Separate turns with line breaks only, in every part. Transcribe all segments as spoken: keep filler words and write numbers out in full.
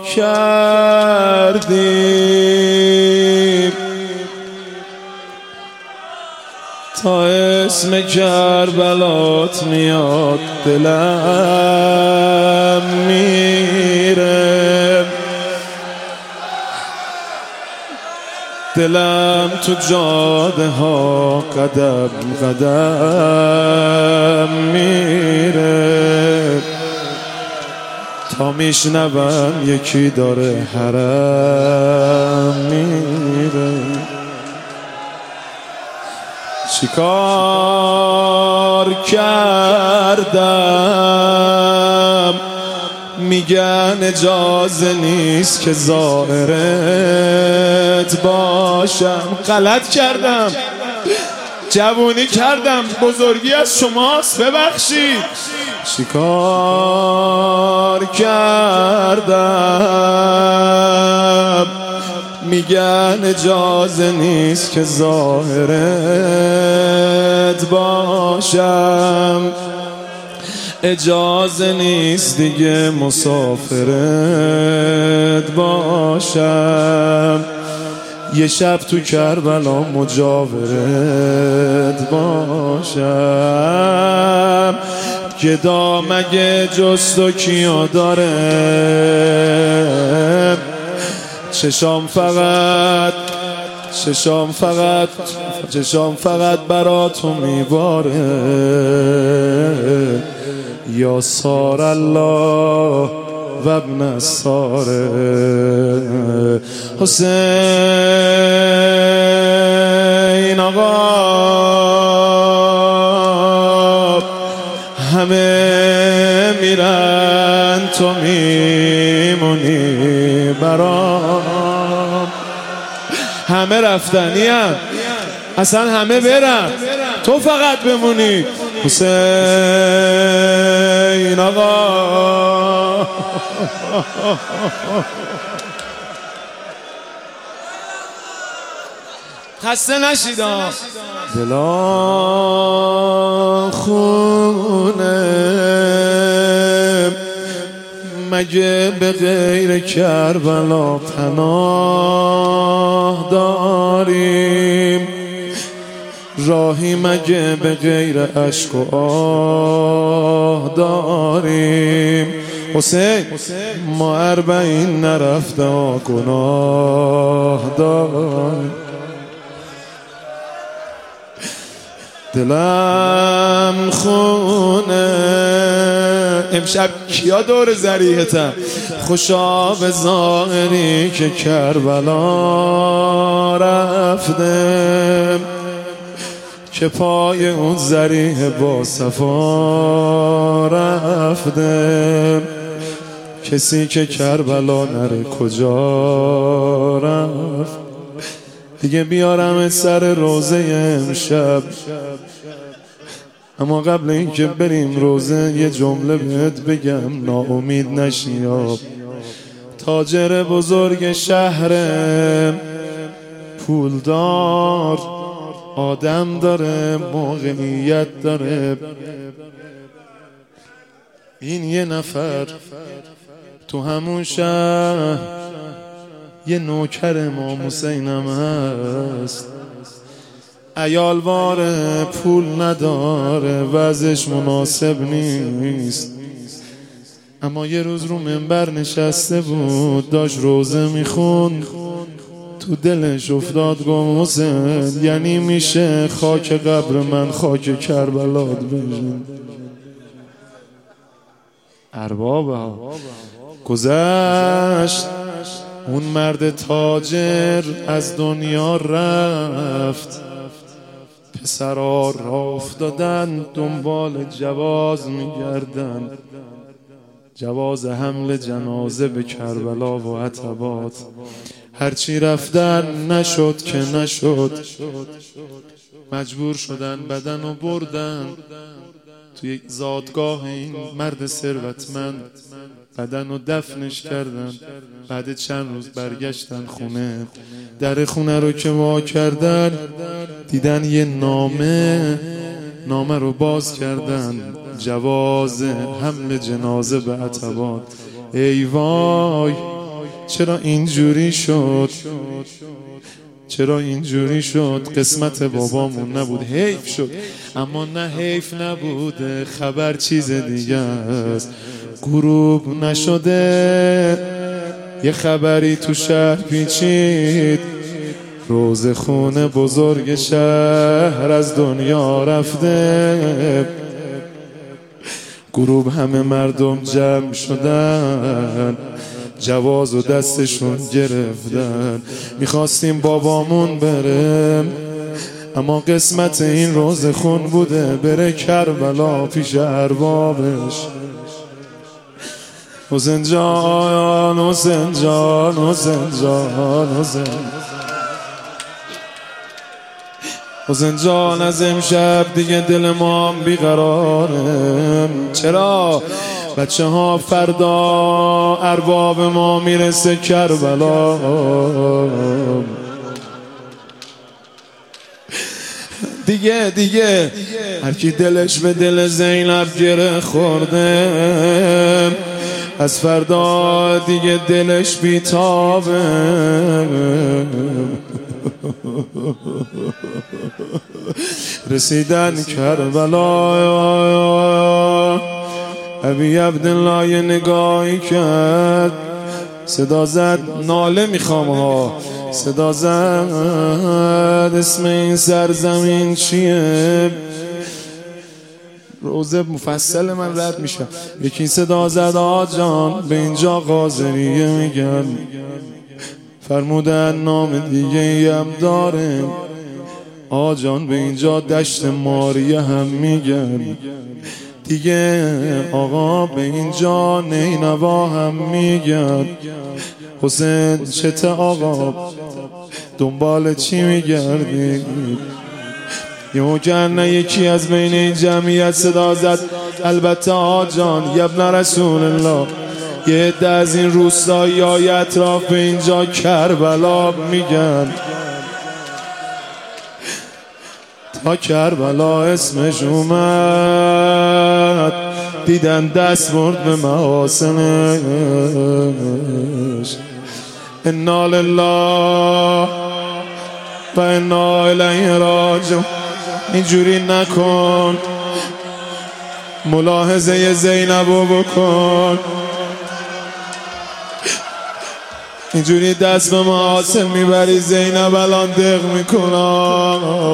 کردیم تا اسم کربلات میاد دلم میره، دلم تو جاده ها قدم قدم میره تا میشنوم یکی داره حرم میره. چیکار کردم میگن اجازه نیست که زائرت باشم. غلط کردم، جوونی کردم، بزرگی از شماست، ببخشید. چیکار کردم میگن اجازه نیست که ظاهرت باشم، اجازه نیست دیگه مسافرت باشم، یه شب تو کربلا مجاورت باشم. گدا مگه جز تو کیا داره، چشام فقط چشام فقط چشام فقط برا تو میباره. یا سار الله و ابن الساره حسین آقا، همه میرن تو میمونی برام. همه رفتنیم، اصلا همه برن، تو فقط بمونی. حسین آقا خسته نشید. دلا خونه مگه به غیر کربلا پناه داریم، راهی مگه به غیر اشک و آه داریم. حسین ما اربعین نرفته گناه داریم. دلم خونه امشب کیا دور ذریحتن، خوشا به ظاهری که کربلا رفتم، که پای اون ذریح با صفا رفتم. کسی که کربلا نره کجا رفت. دیگه بیارم سر روزه امشب، اما قبل اینکه بریم روزه یه جمله بهت بگم ناامید نشی. تاجر بزرگ شهرم، پولدار، آدم داره، موقعیت داره. این یه نفر تو همون شهر یه نوکر امام حسینم هست، عیالواره، پول نداره، وضعش مناسب نیست. اما یه روز رو منبر نشسته بود، داشت روزه میخوند، تو دلش افتاد گم حسین یعنی میشه خاک قبر من خاک کربلات بشین. اربابا گذشت، اون مرد تاجر از دنیا رفت، پسرا راه افتادن دنبال جواز میگردن، جواز حمل جنازه به کربلا و عتبات. هرچی رفتن نشد که نشد، مجبور شدن بدن و بردن توی یک زادگاه این مرد ثروتمند، بدن و دفنش کردن. بعد چند روز برگشتن خونه، در خونه رو که وا کردن دیدن یه نامه، نامه رو باز کردن، جواز حمل جنازه به عتبات. ای وای چرا اینجوری شد، چرا اینجوری شد، قسمت بابامون نبود، حیف شد. اما نه حیف نبوده، خبر چیز دیگه است. غروب نشده یه خبری تو شهر پیچید، روز خونه بزرگ شهر از دنیا رفته. غروب همه مردم جمع شدن، جواز و دستشون گرفتن. میخواستیم بابامون بره، اما قسمت این روز خون بوده بره کربلا پیش اربابش. حسین جان، حسین جان، حسین جان، حسین حسین جان، از امشب دیگه دل ما هم بیقراره. چرا؟ بچه ها فردا ارباب ما میرسه کربلا. دیگه دیگه هر کی دلش به دل زینب گره خورده، از فردا دیگه دلش بیتابه. رسیدن کربلا، ابی عبدالله یه نگاهی کرد، صدا زد، ناله میخوام ها، صدا زد اسم این سرزمین چیه؟ روزه مفصل من رد میشه. یکی صدا زد آجان به اینجا قاضریه میگن، فرمودن نام دیگه ای هم داره آجان، به اینجا دشت ماریه هم میگن دیگه آقا، به اینجا نینوا هم میگن. حسین چته آقا، دنبال چی میگردی؟ یهو گرنه یکی از بین این جمعیت صدا زد، البته آجان یبن رسول الله، یه عده از این روستایی های اطراف به اینجا کربلا میگن. تا کربلا اسمش اومد، دیدن دست برد به محاسنش. انا لله و انا الیه راجعون. اینجوری نکن، ملاحظه زینبو بکن، اینجوری دست به محاسن میبری، زینب الان دق میکنم.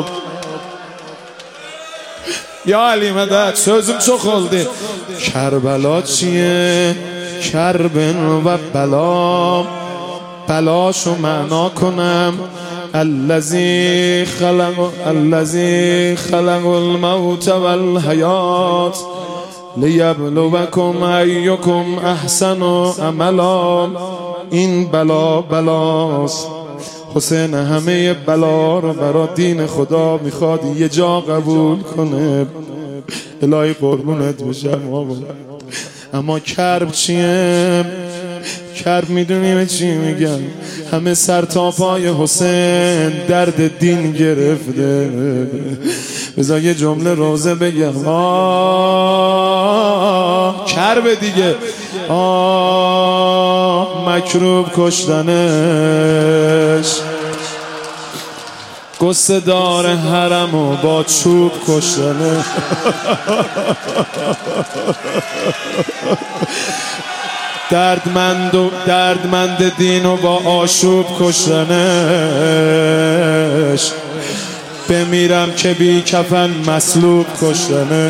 یا علی مدد sözüm çok oldu. کربلا چیه؟ کربن و بلا، بلاشو معنا کنم. الذی خلق الذی خلق الموت والحیات لیبلوکم ایکم احسن عملا. این بلا بلاست. حسین همه بلا رو برای دین خدا میخواد یه جا قبول کنه. الهی قربونت بشم آقا. اما کرب چیه؟ کرب میدونی چی میگن؟ همه سر تا پای حسین درد دین گرفته. بذار یه جمله روزه بگم. آه کرب دیگه. آه مکروب کشتنش، قصه دار حرمو با چوب کشتنه. دردمند و دردمند دینو با آشوب کشتنش. بمیرم که بی کفن مصلوب کشتنه.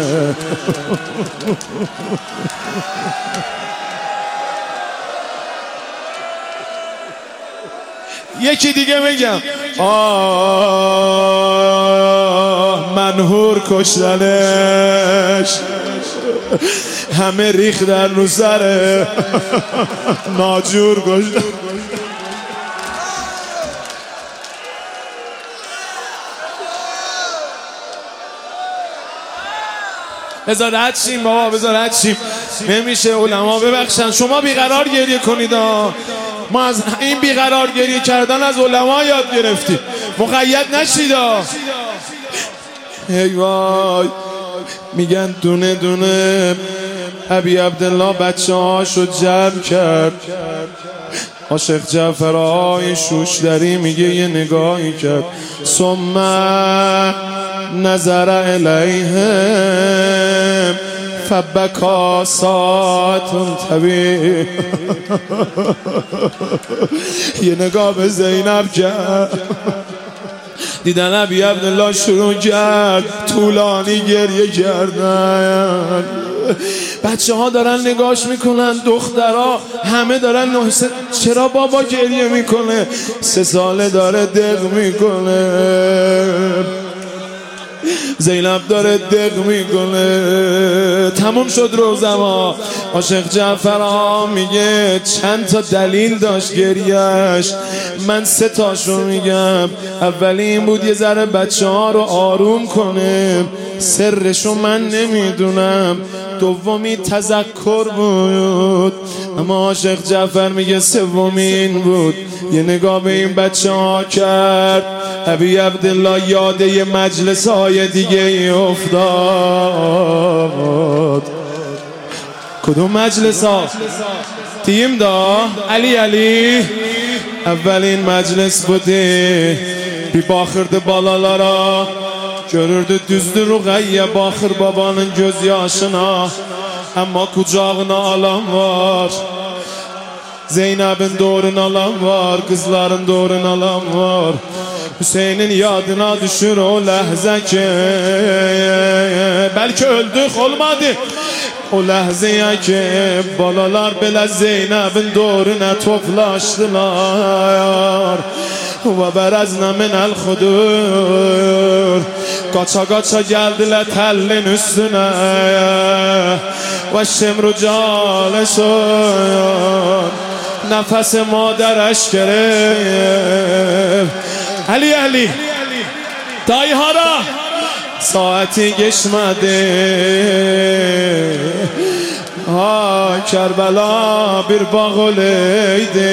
یکی دیگه میگم. آه منهور کشتنش. همه ریخ در رو سره. ناجور کشتن. بذار رد شیم بابا، بذار رد شیم. نمیشه علما ببخشن. شما بیقرار گریه کنید. ما از این بیقرار گریه کردن از علما یاد گرفتیم. مقید نشید. ای وای. میگن دونه دونه ابی عبدالله بچه هاشو جمع کرد. عاشق جعفرای شوشتری میگه یه نگاهی کرد ثم نظر الیهم فبکا ساعت طویل یه نگاه به زینب کرد دیدن ابی عبدالله شروع کرد طولانی گریه کردن بچه ها دارن نگاش میکنن دخترها همه دارن نحسه چرا بابا گریه میکنه سه ساله داره دق میکنه زینب داره دق میکنه تموم شد روزما عاشق جعفر میگه چند تا دلیل داشت گریهش من سه تاشو میگم اولین بود یه ذره بچه ها رو آروم کنه سرشو من نمیدونم دومی تذکر بود اما عاشق جعفر میگه سومین بود یه نگاه به این بچه ها کرد ابی عبدالله یاده یه مجلس های دیگه ای افتاد کدوم مجلس ها؟ تیم دا علی علی اولین meclis budi bir baxırdı balalara görürdü düzdür Ruqayyə baxır babanın göz yaşına amma kucağına alan var Zeynəbin doğrun alan var kızların doğrun alan var Hüseyin'in yadına düşür o ləhzə ki belki öldük olmadı O ləhzəyə ki balalar belə Zeynəbin doğruna toplaşdılar Və bərəznə minəl xudur Qaça qaça gəldilər təllin üstünə Və şimru caleşun Nəfəs madərəş gerib Ali Ali Dayı hara Saati geçmedi Ha Kerbela bir bağ oleydi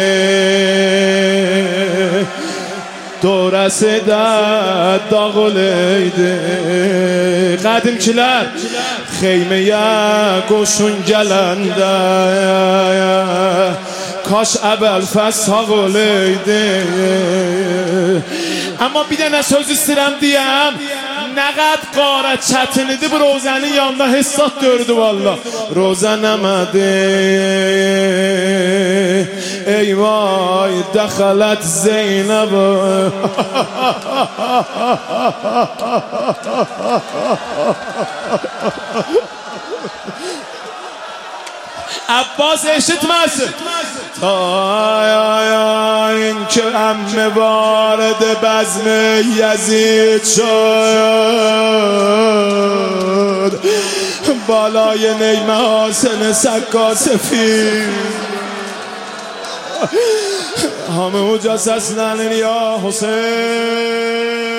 Dorası da dağ oleydi Qədimkiler Xeymeye qoşun gələndə Kaş əvvəl fəshaq oleydi Amma bir dənə söz istəyirəm deyəm Nə qəd qarət çətin idi bu Rozənin yanında hissat gördü valla Rozə nəmədi Ey vay dəxələt Zeynəb Abbas eşitməsin Ay ay ay که ام وارد بزم یزید شد بالای نیم حسن سکا سفید همه جسسنن یا حسین